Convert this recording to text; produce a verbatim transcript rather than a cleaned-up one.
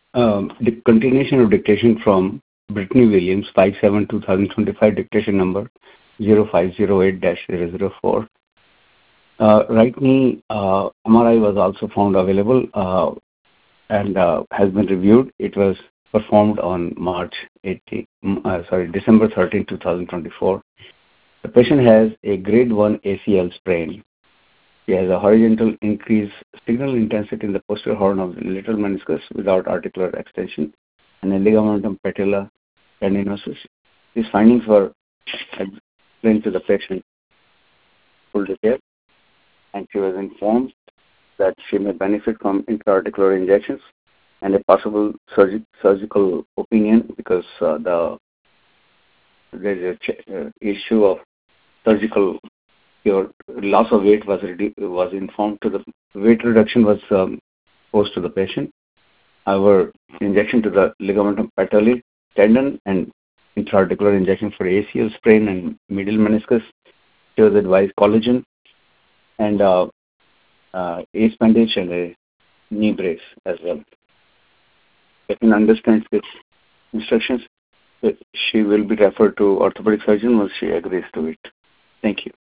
Um, the continuation of dictation from Brittany Williams, five seven two thousand twenty-five, dictation number zero five zero eight dash zero zero four. Uh, right knee uh, M R I was also found available uh, and uh, has been reviewed. It was performed on March eighteenth, uh, sorry, December thirteenth, two thousand twenty-four. The patient has a grade one A C L sprain. He has a horizontal increase signal intensity in the posterior horn of the lateral meniscus without articular extension and a ligamentum patella tendinosus. These findings were explained to the patient full detail, and she was informed that she may benefit from intra-articular injections and a possible surgi- surgical opinion because uh, the there is a ch- uh, issue of surgical your loss of weight was redu- was informed to the weight reduction was um, posed to the patient. However, injection to the ligamentum patelli tendon and intra-articular injection for A C L sprain and medial meniscus. She was advised collagen and uh, uh, ace bandage and a knee brace as well. Patient understands these instructions. She will be referred to orthopedic surgeon once she agrees to it. Thank you.